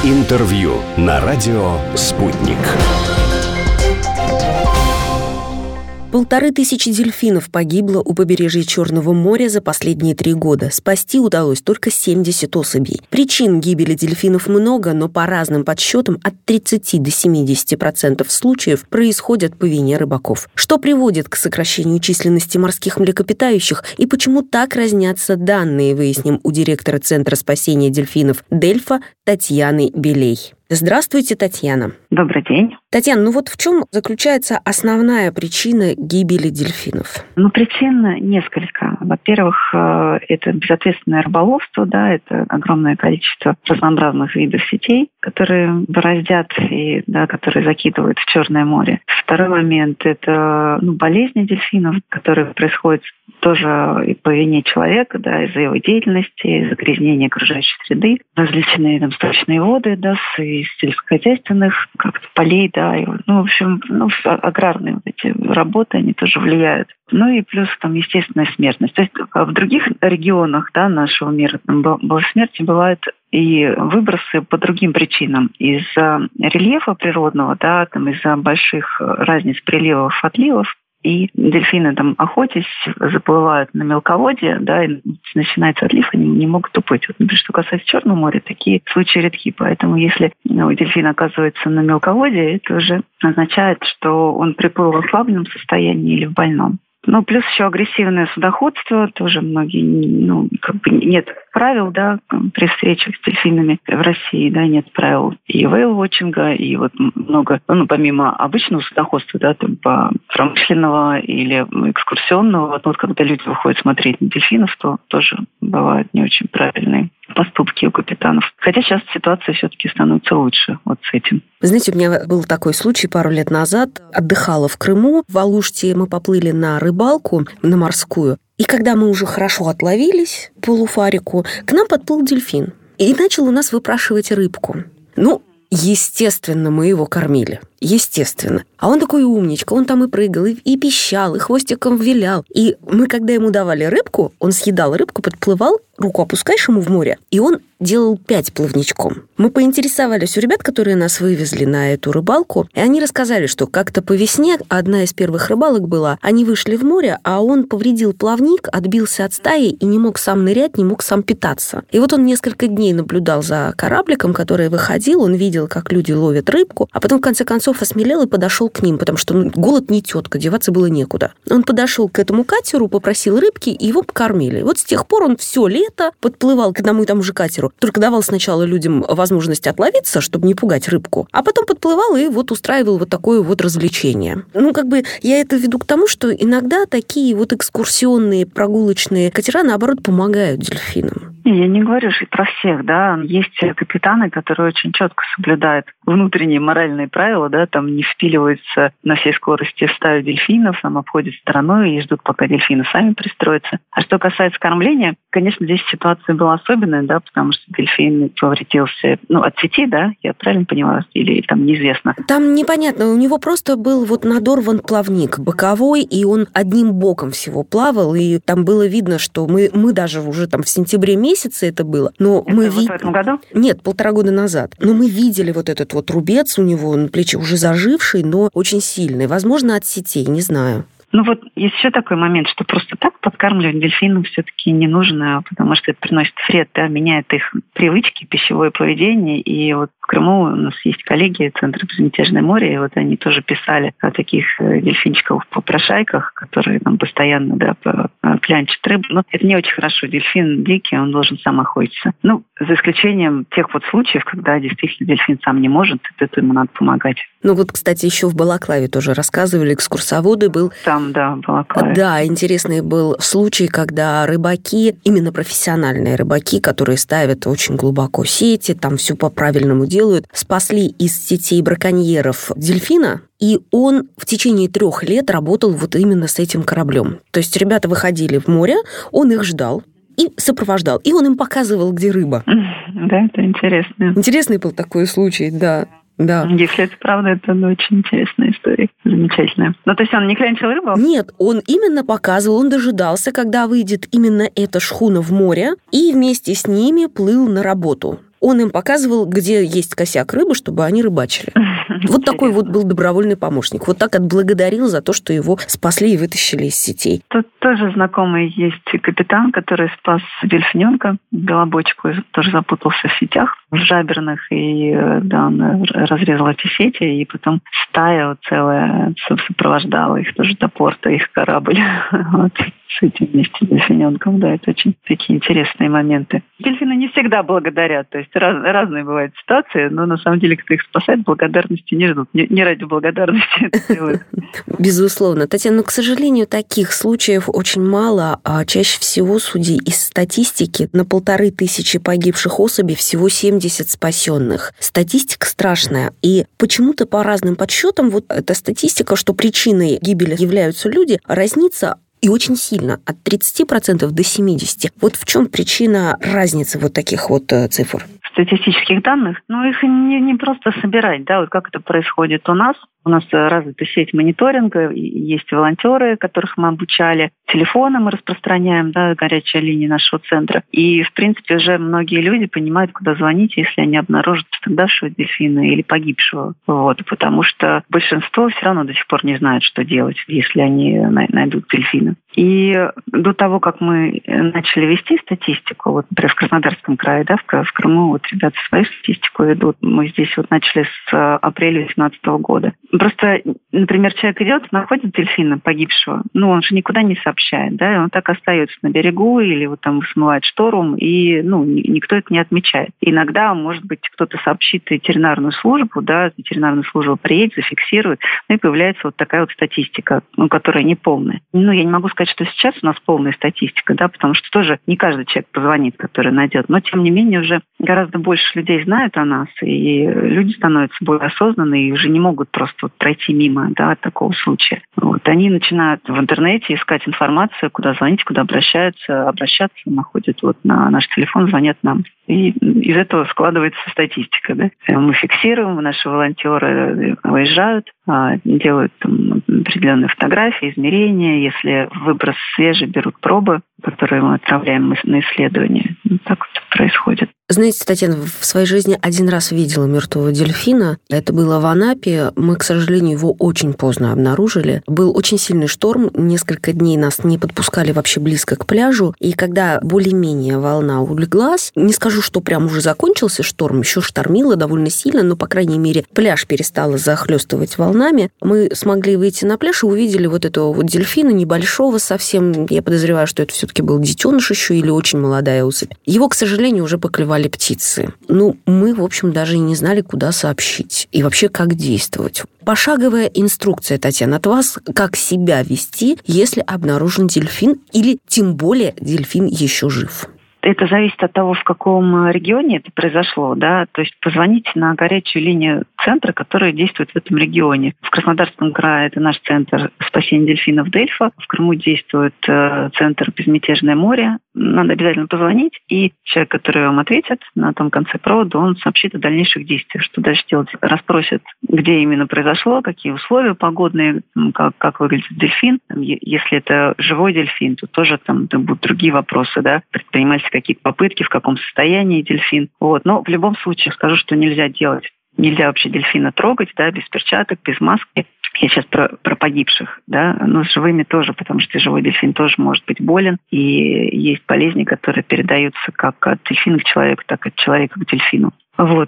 Интервью на радио «Спутник». 1500 дельфинов погибло у побережья Черного моря за последние 3 года. Спасти удалось только 70 особей. Причин гибели дельфинов много, но по разным подсчетам от 30 до 70% случаев происходят по вине рыбаков. Что приводит к сокращению численности морских млекопитающих и почему так разнятся данные, выясним у директора Центра спасения дельфинов «Дельфа» Татьяны Белей. Здравствуйте, Татьяна. Добрый день. Татьяна, вот в чем заключается основная причина гибели дельфинов? Причин несколько. Во-первых, это безответственное рыболовство, это огромное количество разнообразных видов сетей, которые бороздят и которые закидывают в Черное море. Второй момент – это болезни дельфинов, которые происходят тоже и по вине человека, из-за его деятельности, загрязнения окружающей среды, различные сточные воды, из сельскохозяйственных полей, аграрные эти работы, они тоже влияют. И плюс естественная смертность. То есть в других регионах нашего мира смерти бывают и выбросы по другим причинам. Из-за рельефа природного, из-за больших разниц приливов, отливов. И дельфины охотясь, заплывают на мелководье, и начинается отлив, они не могут уплыть. Например, что касается Черного моря, такие случаи редки. Поэтому если дельфин оказывается на мелководье, это уже означает, что он приплыл в ослабленном состоянии или в больном. Плюс еще агрессивное судоходство, тоже многие, нет правил, при встречах с дельфинами в России, нет правил и вейл-вотчинга, и много, помимо обычного судоходства, по промышленного или экскурсионного, когда люди выходят смотреть на дельфинов, то тоже бывают не очень правильные поступки у капитанов. Хотя сейчас ситуация все-таки становится лучше с этим. Вы знаете, у меня был такой случай пару лет назад. Отдыхала в Крыму. В Алуште мы поплыли на рыбалку, на морскую. И когда мы уже хорошо отловились, полуфарику, к нам подплыл дельфин. И начал у нас выпрашивать рыбку. Естественно, мы его кормили. Естественно. А он такой умничка, он там и прыгал, и пищал, и хвостиком вилял. И мы, когда ему давали рыбку, он съедал рыбку, подплывал, руку опускаешь ему в море, и он делал 5 плавничком. Мы поинтересовались у ребят, которые нас вывезли на эту рыбалку, и они рассказали, что как-то по весне одна из первых рыбалок была, они вышли в море, а он повредил плавник, отбился от стаи и не мог сам нырять, не мог сам питаться. И он несколько дней наблюдал за корабликом, который выходил, он видел, как люди ловят рыбку, а потом, в конце концов, осмелел и подошел к ним, потому что голод не тетка, деваться было некуда. Он подошел к этому катеру, попросил рыбки, и его покормили. С тех пор он все лето подплывал к одному и тому же катеру, только давал сначала людям возможность отловиться, чтобы не пугать рыбку, а потом подплывал и устраивал такое развлечение. Я это веду к тому, что иногда такие экскурсионные, прогулочные катера, наоборот, помогают дельфинам. Я не говорю же про всех, Есть капитаны, которые очень четко соблюдают внутренние моральные правила, не впиливаются на всей скорости в стаю дельфинов, обходят стороной и ждут, пока дельфины сами пристроятся. А что касается кормления, конечно, здесь ситуация была особенная, потому что дельфин повредился, от сети, я правильно поняла, или там неизвестно? Там непонятно, у него просто был надорван плавник боковой, и он одним боком всего плавал, и там было видно, что мы даже уже в сентябре месяце это было, но это в этом году? Нет, 1,5 года назад. Но мы видели этот рубец у него на плече, уже заживший, но очень сильный. Возможно, от сетей, не знаю. Есть еще такой момент, что просто так подкармливать дельфинов все-таки не нужно, потому что это приносит вред, меняет их привычки, пищевое поведение. И в Крыму у нас есть коллеги Центра безмятежное море, и они тоже писали о таких дельфинчиков-попрошайках, которые постоянно клянчат рыбу. Но это не очень хорошо. Дельфин дикий, он должен сам охотиться. За исключением тех случаев, когда действительно дельфин сам не может, это ему надо помогать. Кстати, еще в Балаклаве тоже рассказывали, экскурсоводы был. Там, Балаклаве. Да, интересный был случай, когда рыбаки, именно профессиональные рыбаки, которые ставят очень глубоко сети, там все по-правильному делают, спасли из сетей браконьеров дельфина, и он в течение 3 лет работал именно с этим кораблем. То есть ребята выходили в море, он их ждал и сопровождал, и он им показывал, где рыба. Да, это интересно. Интересный был такой случай, да. Если это правда, это очень интересная история. Замечательная. То есть он не клянчил рыбу? Нет, он именно показывал, он дожидался, когда выйдет именно эта шхуна в море, и вместе с ними плыл на работу. он им показывал, где есть косяк рыбы, чтобы они рыбачили. Вот такой вот был добровольный помощник. Вот так отблагодарил за то, что его спасли и вытащили из сетей. Тут тоже знакомый есть капитан, который спас дельфиненка, белобочку, тоже запутался в сетях, в жаберных, и да, он разрезал эти сети, и потом стая вот целая сопровождала их тоже до порта, их корабль. Вот, с этим вместе с дельфиненком, да, это очень такие интересные моменты. Дельфины не всегда благодарят, то есть разные бывают ситуации, но на самом деле, кто их спасает, благодарности не ждут, не ради благодарности это делают. Безусловно. Татьяна, но, к сожалению, таких случаев очень мало, а чаще всего, судя из статистики, на 1500 погибших особей всего 70 спасенных. Статистика страшная. И почему-то по разным подсчетам вот эта статистика, что причиной гибели являются люди, разнится и очень сильно, от 30% до 70%. Вот в чем причина разницы вот таких вот цифр? Статистических данных, их не просто собирать, да, вот как это происходит у нас. У нас развита сеть мониторинга, есть волонтеры, которых мы обучали. Телефоны мы распространяем, да, горячая линия нашего центра. И, в принципе, уже многие люди понимают, куда звонить, если они обнаружат пострадавшего дельфина или погибшего. Вот, потому что большинство все равно до сих пор не знают, что делать, если они найдут дельфина. И до того, как мы начали вести статистику, вот, например, в Краснодарском крае, да, в Крыму, вот ребята свою статистику ведут. Мы здесь вот начали с апреля 2018 года. Просто, например, человек идет, находит дельфина погибшего, он же никуда не сообщает, да, он так остается на берегу или вот там смывает шторм, и, никто это не отмечает. Иногда, может быть, кто-то сообщит ветеринарную службу, да, ветеринарная служба приедет, зафиксирует, и появляется вот такая вот статистика, которая неполная. Я не могу сказать, что сейчас у нас полная статистика, да, потому что тоже не каждый человек позвонит, который найдет, но, тем не менее, уже гораздо больше людей знают о нас, и люди становятся более осознанные и уже не могут просто пройти мимо, да, от такого случая. Вот. Они начинают в интернете искать информацию, куда звонить, куда обращаться, находят вот на наш телефон, звонят нам. И из этого складывается статистика. Да? Мы фиксируем, наши волонтеры выезжают, делают там определенные фотографии, измерения. Если выброс свежий, берут пробы, которые мы отправляем на исследование. Так вот происходит. Знаете, Татьяна, в своей жизни один раз видела мертвого дельфина. Это было в Анапе. Мы, к сожалению, его очень поздно обнаружили. Был очень сильный шторм. Несколько дней нас не подпускали вообще близко к пляжу. И когда более-менее волна улеглась, не скажу, что прям уже закончился шторм, еще штормило довольно сильно, но, по крайней мере, пляж перестало захлестывать волнами. Мы смогли выйти на пляж и увидели вот этого вот дельфина, небольшого совсем. Я подозреваю, что это все-таки был детеныш еще или очень молодая особь. Его, к сожалению, уже поклевали птицы. Мы, в общем, даже и не знали, куда сообщить. И вообще, как действовать. Пошаговая инструкция, Татьяна, от вас, как себя вести, если обнаружен дельфин или, тем более, дельфин еще жив. Это зависит от того, в каком регионе это произошло, да, то есть позвоните на горячую линию центра, который действует в этом регионе. В Краснодарском крае это наш центр спасения дельфинов Дельфа, в Крыму действует центр «Безмятежное море». Надо обязательно позвонить, и человек, который вам ответит на том конце провода, он сообщит о дальнейших действиях, что дальше делать. Расспросит, где именно произошло, какие условия погодные, как выглядит дельфин. Если это живой дельфин, то тоже там будут другие вопросы, да, предпринимать какие-то попытки, в каком состоянии дельфин. Вот. Но в любом случае скажу, что нельзя делать. Нельзя вообще дельфина трогать, да, без перчаток, без маски. Я сейчас про погибших, да, но с живыми тоже, потому что живой дельфин тоже может быть болен. И есть болезни, которые передаются как от дельфина к человеку, так и от человека к дельфину. Вот.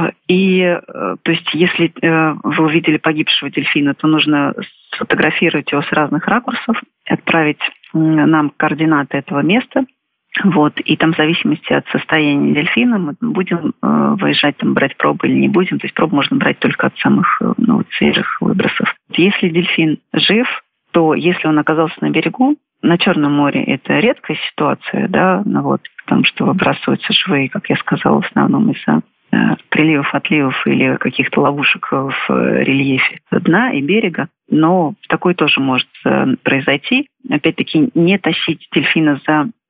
И, то есть, если вы увидели погибшего дельфина, то нужно сфотографировать его с разных ракурсов, отправить нам координаты этого места. Вот. И там в зависимости от состояния дельфина мы будем выезжать, брать пробы или не будем. То есть пробу можно брать только от самых свежих выбросов. Если дельфин жив, то если он оказался на берегу, на Черном море это редкая ситуация, да, потому что выбрасываются живые, как я сказала, в основном из-за приливов, отливов или каких-то ловушек в рельефе дна и берега. Но такое тоже может произойти. Опять-таки, не тащить дельфина за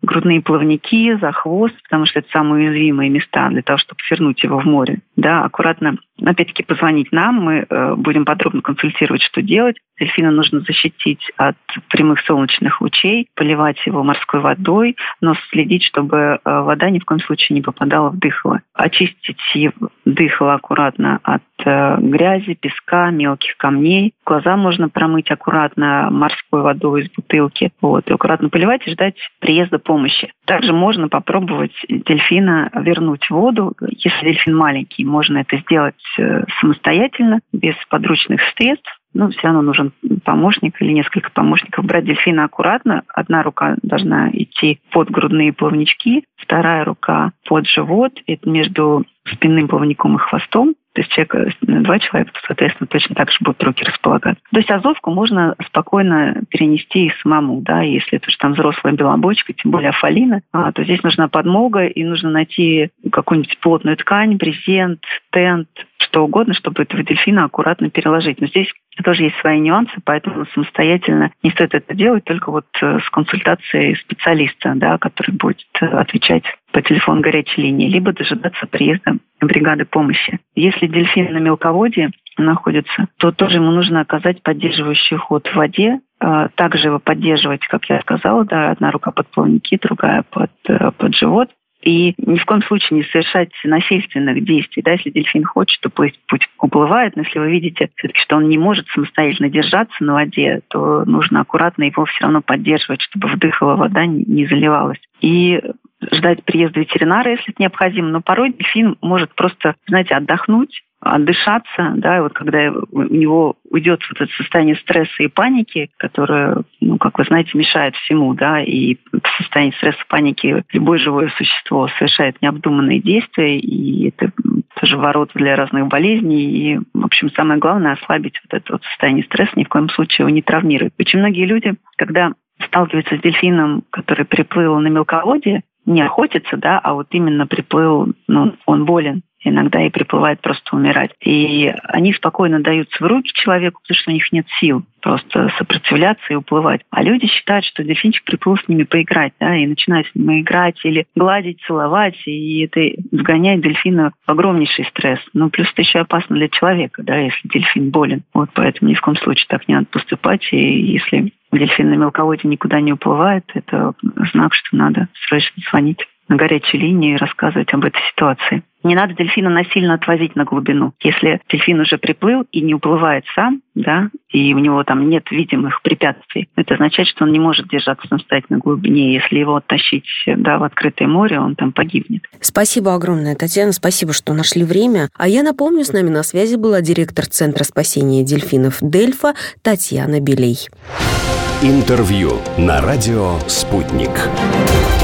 грудные плавники, за хвост, потому что это самые уязвимые места для того, чтобы вернуть его в море. Да, аккуратно, опять-таки, позвонить нам, мы будем подробно консультировать, что делать. Дельфина нужно защитить от прямых солнечных лучей, поливать его морской водой, но следить, чтобы вода ни в коем случае не попадала в дыхало. Очистить дыхало аккуратно от грязи, песка, мелких камней. Глаза можно промыть аккуратно морской водой из бутылки. И аккуратно поливать и ждать приезда помощи. Также можно попробовать дельфина вернуть в воду. Если дельфин маленький, можно это сделать самостоятельно, без подручных средств. Все равно нужен помощник или несколько помощников. Брать дельфина аккуратно. Одна рука должна идти под грудные плавнички, вторая рука под живот. Это между спинным плавником и хвостом. То есть два человека, соответственно, точно так же будут руки располагаться. То есть азовку можно спокойно перенести и самому. Да, если это же там взрослая белобочка, тем более афалина, то здесь нужна подмога, и нужно найти какую-нибудь плотную ткань, брезент, тент, что угодно, чтобы этого дельфина аккуратно переложить. Но здесь тоже есть свои нюансы, поэтому самостоятельно не стоит это делать, только с консультацией специалиста, да, который будет отвечать по телефону горячей линии, либо дожидаться приезда бригады помощи. Если дельфин на мелководье находится, то тоже ему нужно оказать поддерживающий уход в воде, также его поддерживать, как я сказала, да, одна рука под плавники, другая под живот. И ни в коем случае не совершать насильственных действий. Да, если дельфин хочет, то пусть уплывает, но если вы видите все-таки, что он не может самостоятельно держаться на воде, то нужно аккуратно его все равно поддерживать, чтобы вдыхала вода, не заливалась. И ждать приезда ветеринара, если это необходимо. Но порой дельфин может просто, отдохнуть, отдышаться, да, и когда у него уйдет это состояние стресса и паники, которое, как вы знаете, мешает всему, да, и в состоянии стресса и паники любое живое существо совершает необдуманные действия, и это тоже ворот для разных болезней, и, в общем, самое главное — ослабить это состояние стресса, ни в коем случае его не травмировать. Очень многие люди, когда сталкиваются с дельфином, который приплыл на мелководье, не охотится, да, а именно приплыл, он болен, иногда и приплывает просто умирать. И они спокойно даются в руки человеку, потому что у них нет сил просто сопротивляться и уплывать. А люди считают, что дельфинчик приплыл с ними поиграть, да, и начинают с ними играть или гладить, целовать, и это вгоняет дельфина в огромнейший стресс. Плюс это еще опасно для человека, да, если дельфин болен. Поэтому ни в коем случае так не надо поступать. И если дельфин на мелководье никуда не уплывает, это знак, что надо срочно звонить на горячей линии и рассказывать об этой ситуации. Не надо дельфина насильно отвозить на глубину. Если дельфин уже приплыл и не уплывает сам, да, и у него там нет видимых препятствий, это означает, что он не может держаться самостоятельно на глубине. Если его оттащить, да, в открытое море, он там погибнет. Спасибо огромное, Татьяна. Спасибо, что нашли время. А я напомню, с нами на связи была директор Центра спасения дельфинов «Дельфа» Татьяна Белей. Интервью на радио «Спутник».